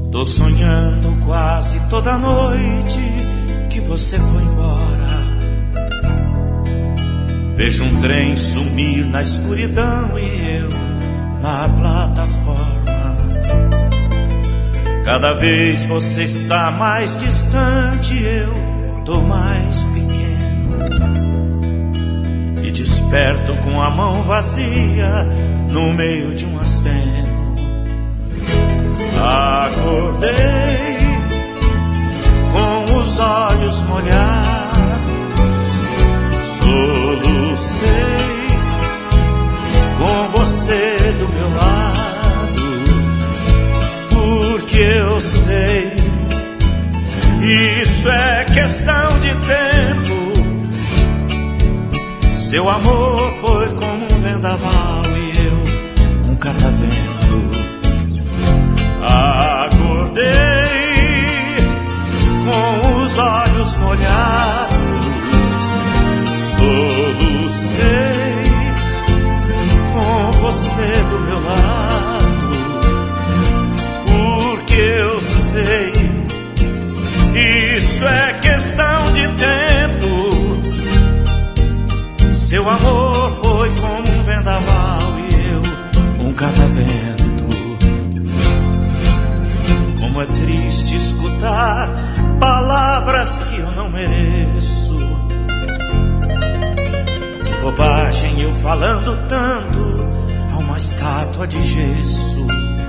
Tô sonhando quase toda noite que você foi embora. Vejo um trem sumir na escuridão e eu na plataforma. Cada vez você está mais distante, eu tô mais pequeno. E desperto com a mão vazia no meio de um aceno. Acordei com os olhos molhados, solucei com você do meu lado, porque eu sei, isso é questão de tempo. Seu amor foi como um vendaval e eu um catavento. Acordei com os olhos molhados, solucei com você do meu lado, porque eu sei, isso é questão de tempo. Seu amor foi como um vendaval e eu um catavento. Como é triste escutar palavras que eu não mereço. Bobagem eu falando tanto a uma estátua de gesso.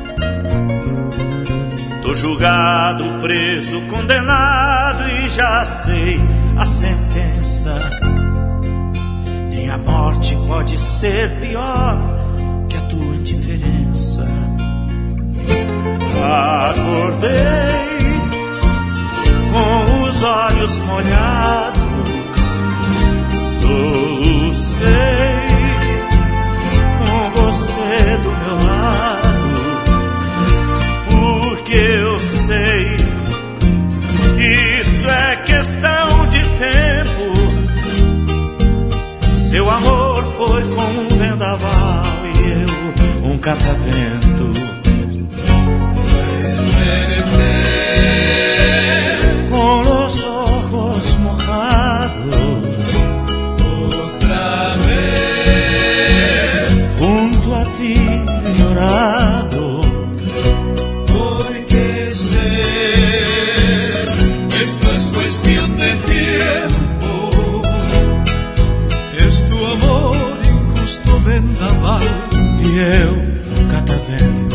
Tô julgado, preso, condenado e já sei a sentença. Nem a morte pode ser pior que a tua indiferença. Acordei com os olhos molhados, solucei com você do meu lado, porque eu sei, isso é questão de tempo. Seu amor foi como um vendaval e eu um catavento. Con los ojos mojados, otra vez, junto a ti he llorado, porque sé, esto es cuestión de tiempo, es tu amor injusto vendaval y eu catavento.